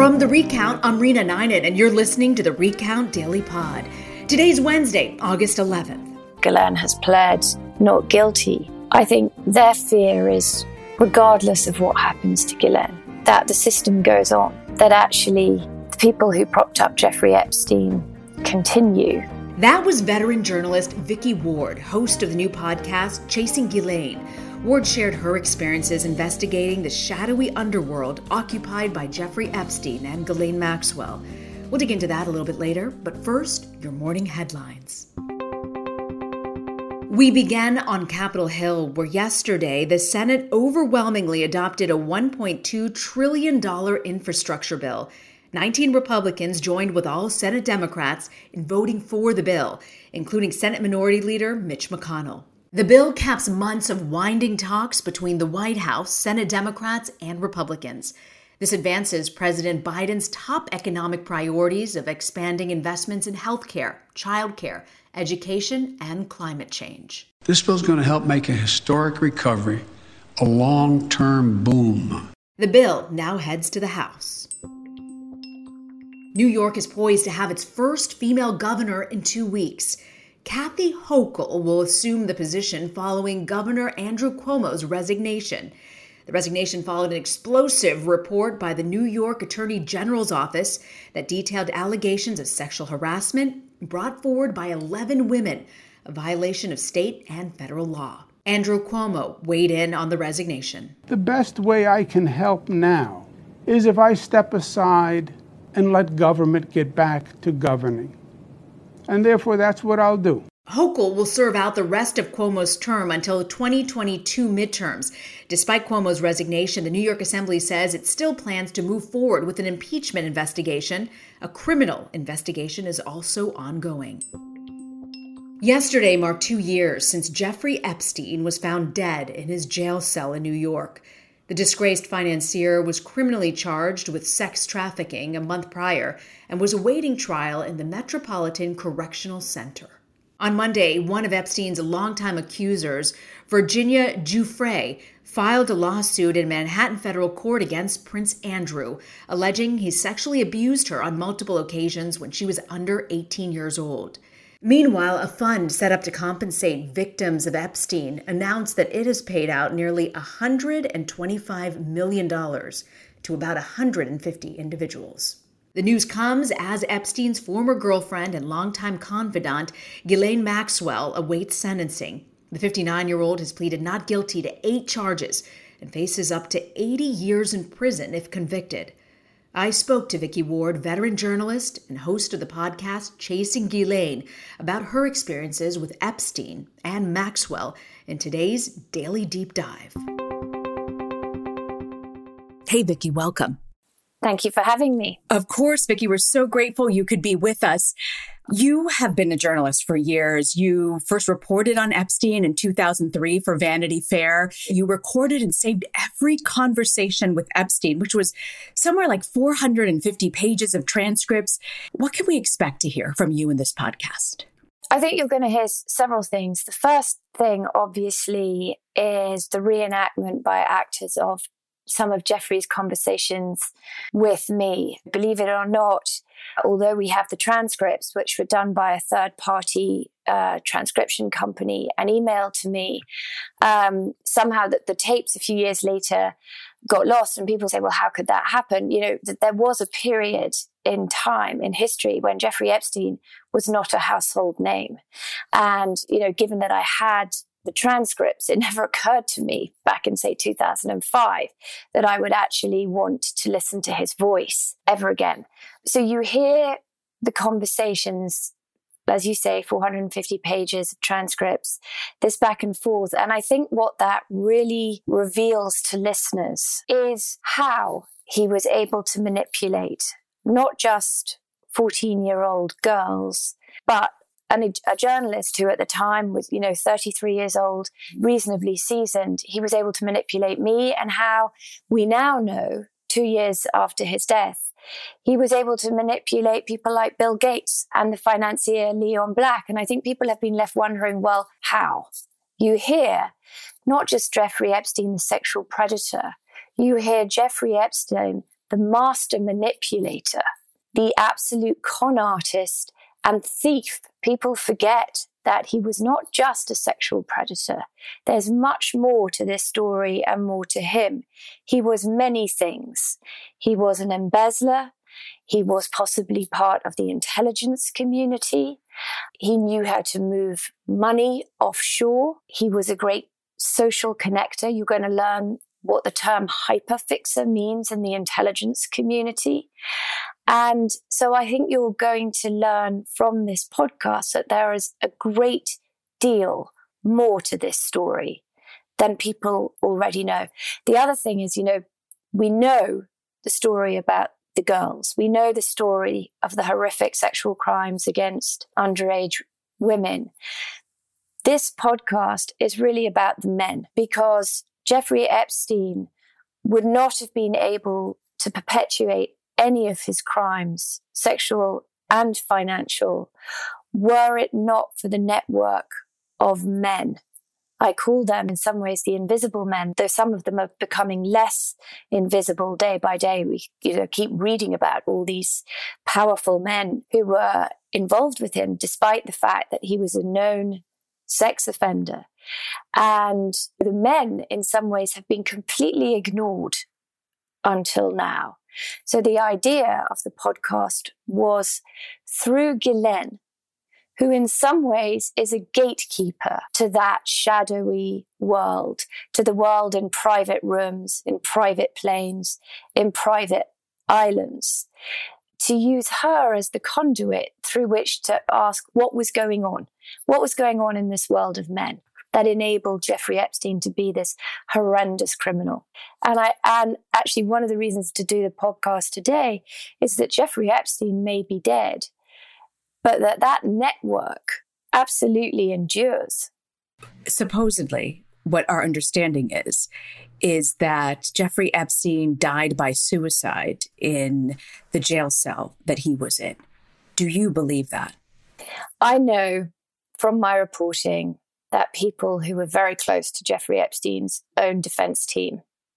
From The Recount, I'm Rena Ninan, and you're listening to The Recount Daily Pod. Today's Wednesday, August 11th. Ghislaine has pled not guilty. I think their fear is, regardless of what happens to Ghislaine, that the system goes on, that actually the people who propped up Jeffrey Epstein continue. That was veteran journalist Vicky Ward, host of the new podcast, Chasing Ghislaine. Ward shared her experiences investigating the shadowy underworld occupied by Jeffrey Epstein and Ghislaine Maxwell. We'll dig into that a little bit later, but first, your morning headlines. We began on Capitol Hill, where yesterday the Senate overwhelmingly adopted a $1.2 trillion infrastructure bill. 19 Republicans joined with all Senate Democrats in voting for the bill, including Senate Minority Leader Mitch McConnell. The bill caps months of winding talks between the White House, Senate Democrats, and Republicans. This advances President Biden's top economic priorities of expanding investments in healthcare, childcare, education, and climate change. This bill is going to help make a historic recovery a long-term boom. The bill now heads to the House. New York is poised to have its first female governor in 2 weeks. Kathy Hochul will assume the position following Governor Andrew Cuomo's resignation. The resignation followed an explosive report by the New York Attorney General's office that detailed allegations of sexual harassment brought forward by 11 women, a violation of state and federal law. Andrew Cuomo weighed in on the resignation. The best way I can help now is if I step aside and let government get back to governing. And therefore, that's what I'll do. Hochul will serve out the rest of Cuomo's term until the 2022 midterms. Despite Cuomo's resignation, the New York Assembly says it still plans to move forward with an impeachment investigation. A criminal investigation is also ongoing. Yesterday marked 2 years since Jeffrey Epstein was found dead in his jail cell in New York. The disgraced financier was criminally charged with sex trafficking a month prior and was awaiting trial in the Metropolitan Correctional Center. On Monday, one of Epstein's longtime accusers, Virginia Giuffre, filed a lawsuit in Manhattan federal court against Prince Andrew, alleging he sexually abused her on multiple occasions when she was under 18 years old. Meanwhile, a fund set up to compensate victims of Epstein announced that it has paid out nearly $125 million to about 150 individuals. The news comes as Epstein's former girlfriend and longtime confidant, Ghislaine Maxwell, awaits sentencing. The 59-year-old has pleaded not guilty to 8 charges and faces up to 80 years in prison if convicted. I spoke to Vicky Ward, veteran journalist and host of the podcast Chasing Ghislaine, about her experiences with Epstein and Maxwell in today's Daily Deep Dive. Hey, Vicky, welcome. Thank you for having me. Of course, Vicky, we're so grateful you could be with us. You have been a journalist for years. You first reported on Epstein in 2003 for Vanity Fair. You recorded and saved every conversation with Epstein, which was somewhere like 450 pages of transcripts. What can we expect to hear from you in this podcast? I think you're going to hear several things. The first thing, obviously, is the reenactment by actors of some of Jeffrey's conversations with me. Believe it or not, although we have the transcripts, which were done by a third-party transcription company and emailed to me, somehow the tapes a few years later got lost, and people say, well, how could that happen? You know, that there was a period in time, in history, when Jeffrey Epstein was not a household name. And, you know, given that I had the transcripts, it never occurred to me back in, say, 2005 that I would actually want to listen to his voice ever again. So you hear the conversations, as you say, 450 pages of transcripts, this back and forth. And I think what that really reveals to listeners is how he was able to manipulate not just 14-year-old girls, but a journalist who at the time was, 33 years old, reasonably seasoned. He was able to manipulate me, and how we now know, 2 years after his death, he was able to manipulate people like Bill Gates and the financier Leon Black. And I think people have been left wondering, well, how? You hear not just Jeffrey Epstein, the sexual predator, you hear Jeffrey Epstein, the master manipulator, the absolute con artist and thief. People forget that he was not just a sexual predator. There's much more to this story and more to him. He was many things. He was an embezzler. He was possibly part of the intelligence community. He knew how to move money offshore. He was a great social connector. You're going to learn what the term hyperfixer means in the intelligence community. And so I think you're going to learn from this podcast that there is a great deal more to this story than people already know. The other thing is, we know the story about the girls. We know the story of the horrific sexual crimes against underage women. This podcast is really about the men, because Jeffrey Epstein would not have been able to perpetuate any of his crimes, sexual and financial, were it not for the network of men. I call them in some ways the invisible men, though some of them are becoming less invisible day by day. We keep reading about all these powerful men who were involved with him, despite the fact that he was a known sex offender. And the men, in some ways, have been completely ignored until now. So the idea of the podcast was through Ghislaine, who in some ways is a gatekeeper to that shadowy world, to the world in private rooms, in private planes, in private islands, to use her as the conduit through which to ask what was going on in this world of men that enabled Jeffrey Epstein to be this horrendous criminal. And actually one of the reasons to do the podcast today is that Jeffrey Epstein may be dead, but that network absolutely endures. Supposedly, what our understanding is that Jeffrey Epstein died by suicide in the jail cell that he was in. Do you believe that? I know from my reporting that people who were very close to Jeffrey Epstein's own defense team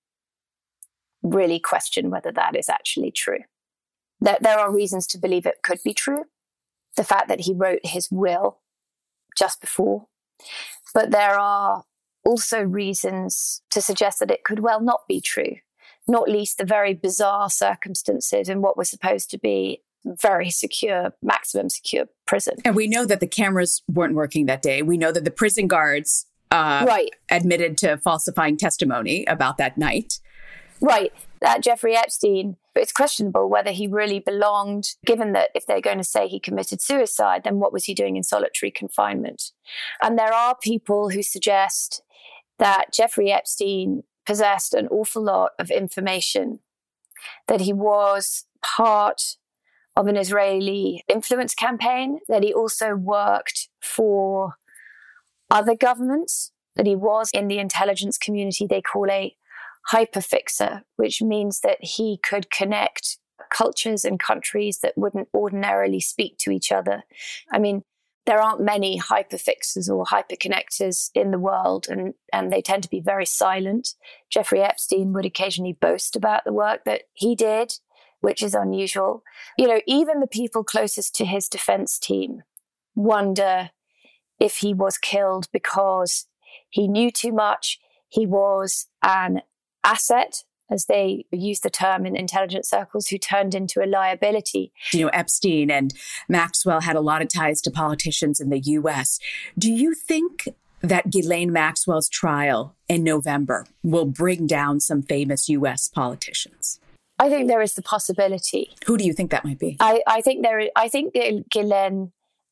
really question whether that is actually true. There are reasons to believe it could be true. The fact that he wrote his will just before. But there are also reasons to suggest that it could well not be true, not least the very bizarre circumstances in what was supposed to be very secure, maximum secure prison. And we know that the cameras weren't working that day. We know that the prison guards admitted to falsifying testimony about that night. Right. That Jeffrey Epstein, it's questionable whether he really belonged, given that if they're going to say he committed suicide, then what was he doing in solitary confinement? And there are people who suggest that Jeffrey Epstein possessed an awful lot of information, that he was part of an Israeli influence campaign, that he also worked for other governments, that he was in the intelligence community they call a hyperfixer, which means that he could connect cultures and countries that wouldn't ordinarily speak to each other. I mean, there aren't many hyperfixers or hyperconnectors in the world, and they tend to be very silent. Jeffrey Epstein would occasionally boast about the work that he did, which is unusual. Even the people closest to his defense team wonder if he was killed because he knew too much, he was an asset, as they use the term in intelligence circles, who turned into a liability. Epstein and Maxwell had a lot of ties to politicians in the U.S. Do you think that Ghislaine Maxwell's trial in November will bring down some famous U.S. politicians? I think there is the possibility. Who do you think that might be? I think Ghislaine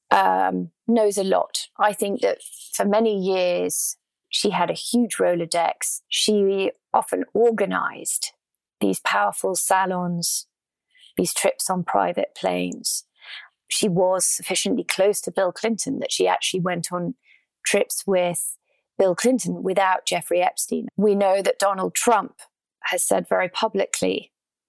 knows a lot. I think that for many years, she had a huge Rolodex. She often organized these powerful salons, these trips on private planes. She was sufficiently close to Bill Clinton that she actually went on trips with Bill Clinton without Jeffrey Epstein. We know that Donald Trump has said very publicly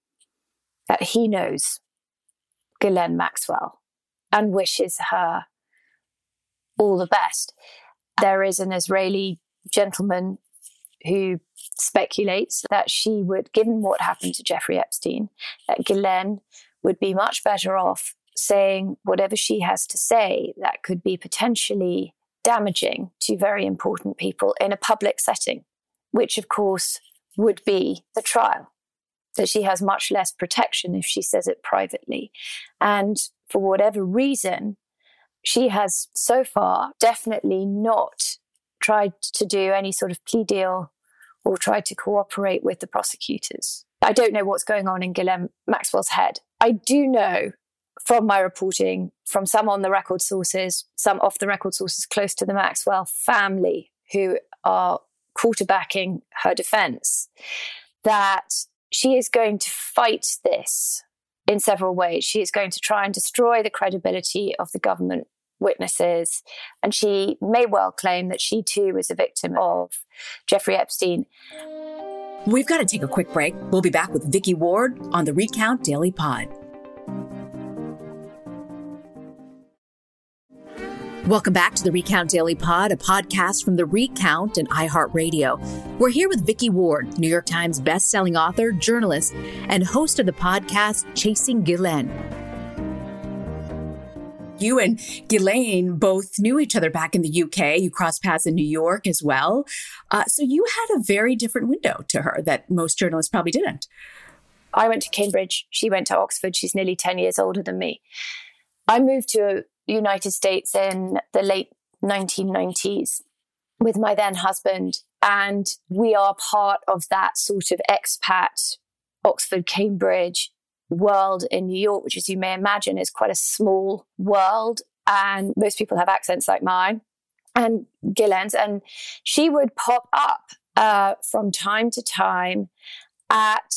that he knows Ghislaine Maxwell and wishes her all the best. There is an Israeli gentleman who speculates that she would, given what happened to Jeffrey Epstein, that Ghislaine would be much better off saying whatever she has to say that could be potentially damaging to very important people in a public setting, which of course would be the trial, that she has much less protection if she says it privately. And for whatever reason, she has so far definitely not tried to do any sort of plea deal or tried to cooperate with the prosecutors. I don't know what's going on in Ghislaine Maxwell's head. I do know from my reporting, from some on-the-record sources, some off-the-record sources close to the Maxwell family who are quarterbacking her defense, that she is going to fight this in several ways. She is going to try and destroy the credibility of the government witnesses, and she may well claim that she too was a victim of Jeffrey Epstein. We've got to take a quick break. We'll be back with Vicky Ward on the Recount Daily Pod. Welcome back to the Recount Daily Pod, a podcast from The Recount and iHeartRadio. We're here with Vicky Ward, New York Times bestselling author, journalist, and host of the podcast Chasing Ghislaine. You and Ghislaine both knew each other back in the UK. You crossed paths in New York as well. So you had a very different window to her that most journalists probably didn't. I went to Cambridge. She went to Oxford. She's nearly 10 years older than me. I moved to the United States in the late 1990s with my then husband. And we are part of that sort of expat Oxford, Cambridge world in New York, which, as you may imagine, is quite a small world. And most people have accents like mine and Ghislaine's. And she would pop up from time to time at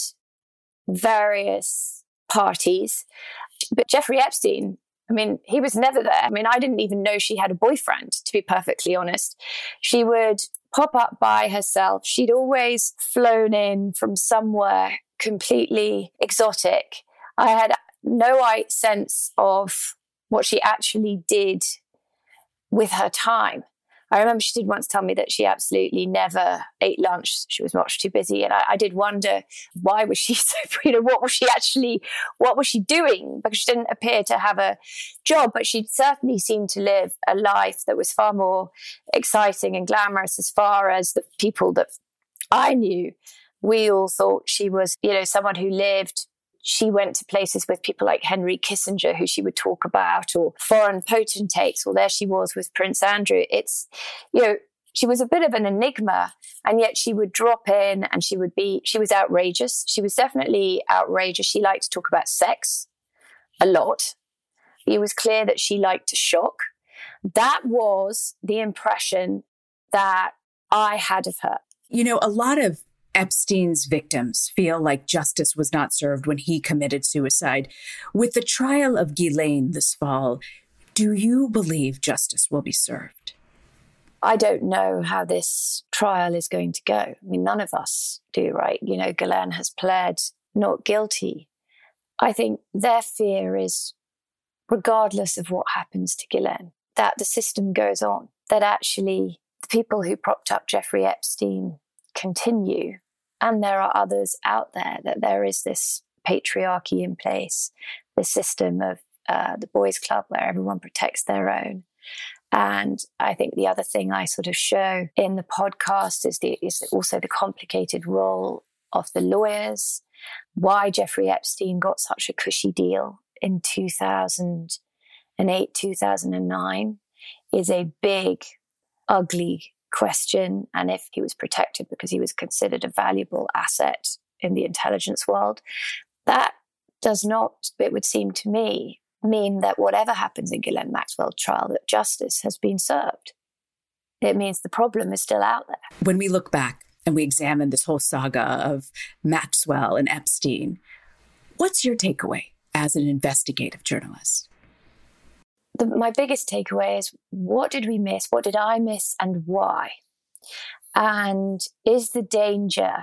various parties. But Jeffrey Epstein, I mean, he was never there. I mean, I didn't even know she had a boyfriend, to be perfectly honest. She would pop up by herself. She'd always flown in from somewhere completely exotic. I had no sense of what she actually did with her time. I remember she did once tell me that she absolutely never ate lunch. She was much too busy. And I did wonder, why was she so, what was she doing? Because she didn't appear to have a job, but she certainly seemed to live a life that was far more exciting and glamorous as far as the people that I knew. We all thought she was, someone who lived. She went to places with people like Henry Kissinger, who she would talk about, or foreign potentates, or there she was with Prince Andrew. It's, she was a bit of an enigma, and yet she would drop in and she was outrageous. She was definitely outrageous. She liked to talk about sex a lot. It was clear that she liked to shock. That was the impression that I had of her. A lot of Epstein's victims feel like justice was not served when he committed suicide. With the trial of Ghislaine this fall, do you believe justice will be served? I don't know how this trial is going to go. I mean, none of us do, right? Ghislaine has pled not guilty. I think their fear is, regardless of what happens to Ghislaine, that the system goes on, that actually the people who propped up Jeffrey Epstein continue, and there are others out there, that there is this patriarchy in place, this system of the boys' club where everyone protects their own. And I think the other thing I sort of show in the podcast is also the complicated role of the lawyers, why Jeffrey Epstein got such a cushy deal in 2008, 2009 is a big, ugly question, and if he was protected because he was considered a valuable asset in the intelligence world, that does not, it would seem to me, mean that whatever happens in Ghislaine Maxwell's trial, that justice has been served. It means the problem is still out there. When we look back and we examine this whole saga of Maxwell and Epstein, what's your takeaway as an investigative journalist? My biggest takeaway is, what did we miss? What did I miss, and why? And is the danger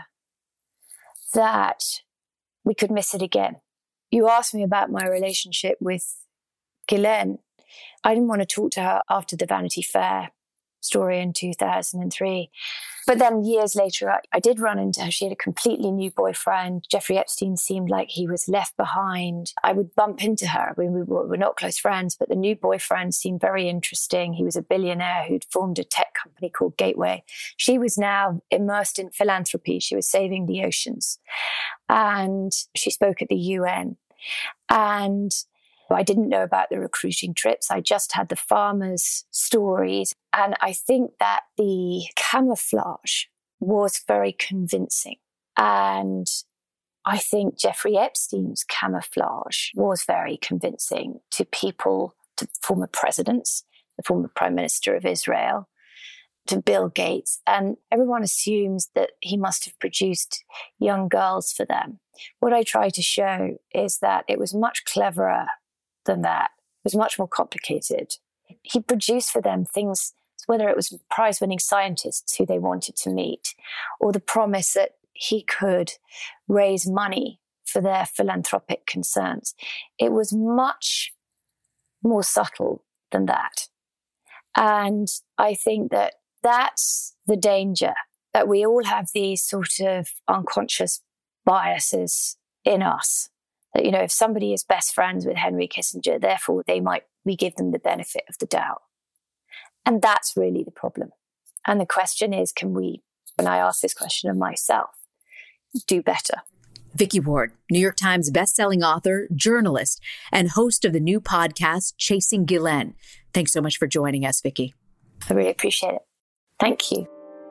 that we could miss it again? You asked me about my relationship with Ghislaine. I didn't want to talk to her after the Vanity Fair story in 2003. But then years later, I did run into her. She had a completely new boyfriend. Jeffrey Epstein seemed like he was left behind. I would bump into her. We were not close friends, but the new boyfriend seemed very interesting. He was a billionaire who'd formed a tech company called Gateway. She was now immersed in philanthropy. She was saving the oceans. And she spoke at the UN. And I didn't know about the recruiting trips. I just had the farmers' stories. And I think that the camouflage was very convincing. And I think Jeffrey Epstein's camouflage was very convincing to people, to former presidents, the former Prime Minister of Israel, to Bill Gates. And everyone assumes that he must have produced young girls for them. What I try to show is that it was much cleverer than that. It was much more complicated. He produced for them things, whether it was prize-winning scientists who they wanted to meet, or the promise that he could raise money for their philanthropic concerns. It was much more subtle than that. And I think that that's the danger, that we all have these sort of unconscious biases in us. That, you know, if somebody is best friends with Henry Kissinger, therefore we give them the benefit of the doubt. And that's really the problem. And the question is, can we, when I ask this question of myself, do better? Vicky Ward, New York Times bestselling author, journalist, and host of the new podcast, Chasing Ghislaine. Thanks so much for joining us, Vicky. I really appreciate it. Thank you.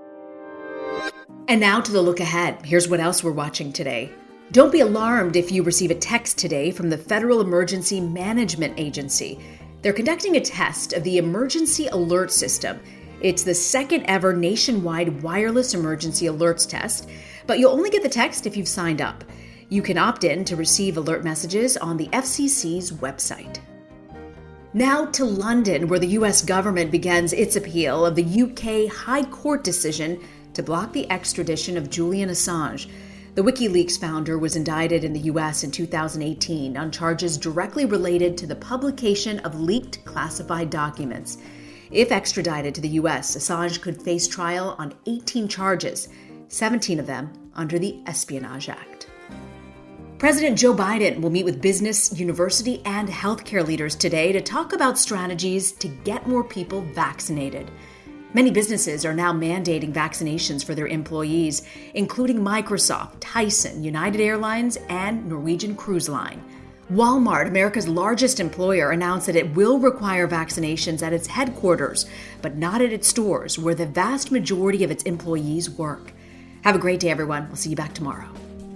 And now to the look ahead. Here's what else we're watching today. Don't be alarmed if you receive a text today from the Federal Emergency Management Agency. They're conducting a test of the Emergency Alert System. It's the second ever nationwide wireless emergency alerts test, but you'll only get the text if you've signed up. You can opt in to receive alert messages on the FCC's website. Now to London, where the US government begins its appeal of the UK High Court decision to block the extradition of Julian Assange. The WikiLeaks founder was indicted in the U.S. in 2018 on charges directly related to the publication of leaked classified documents. If extradited to the U.S., Assange could face trial on 18 charges, 17 of them under the Espionage Act. President Joe Biden will meet with business, university, and healthcare leaders today to talk about strategies to get more people vaccinated. Many businesses are now mandating vaccinations for their employees, including Microsoft, Tyson, United Airlines, and Norwegian Cruise Line. Walmart, America's largest employer, announced that it will require vaccinations at its headquarters, but not at its stores, where the vast majority of its employees work. Have a great day, everyone. We'll see you back tomorrow.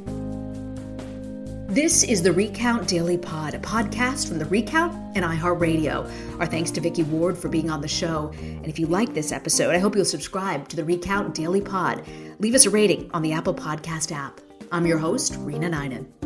This is the Recount Daily Pod, a podcast from The Recount and iHeartRadio. Our thanks to Vicky Ward for being on the show. And if you like this episode, I hope you'll subscribe to the Recount Daily Pod. Leave us a rating on the Apple Podcast app. I'm your host, Rena Ninan.